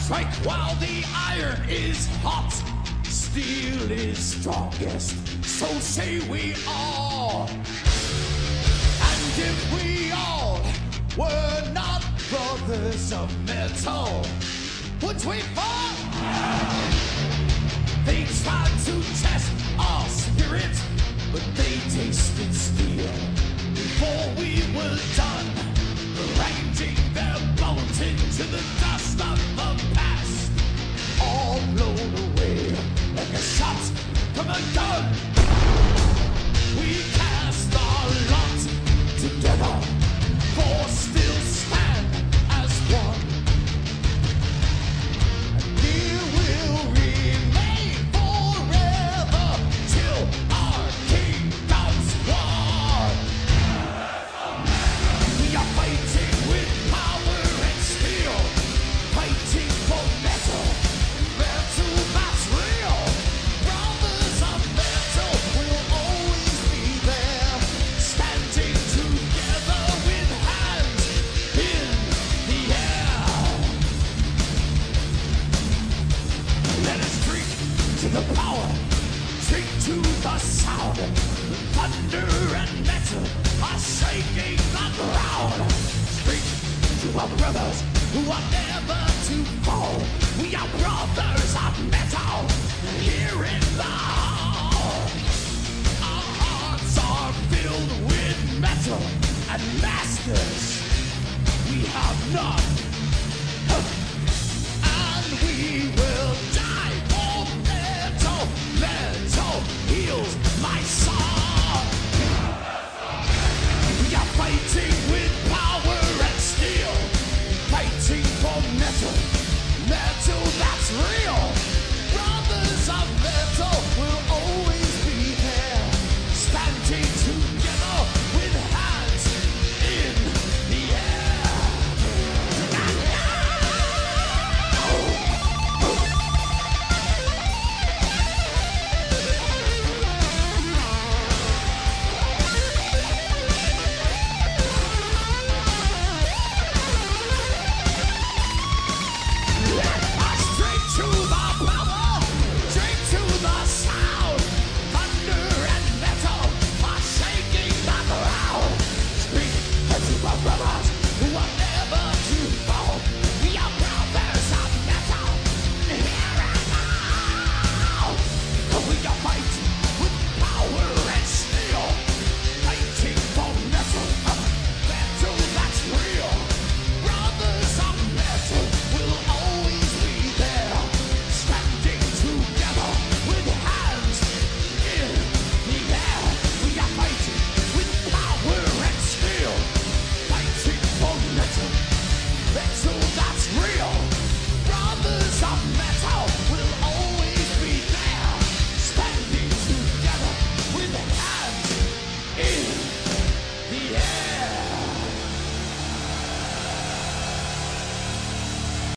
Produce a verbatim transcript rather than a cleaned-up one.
Strike while the iron is hot. Steel is strongest, so say we all. And if we all were not brothers of metal, would we fall? They tried to test our spirit, but they tasted steel before we were done, grinding their bones into the dust of the past, all blown away like a shot from a gun. We cast our lot together, for still stand as one. And we will remain forever till our kingdom's won. We are fighting with power and steel, fighting for metal, metal that's real. Brothers of metal will always be there, standing together with hands in the air. Let us drink to the power, drink to the sound. Thunder and metal are shaking the ground. Drink to our brothers who are never to fall. We are brothers of metal here in the hall. Our hearts are filled with metal, and masters we have none. And we will die for metal. Metal heals my soul.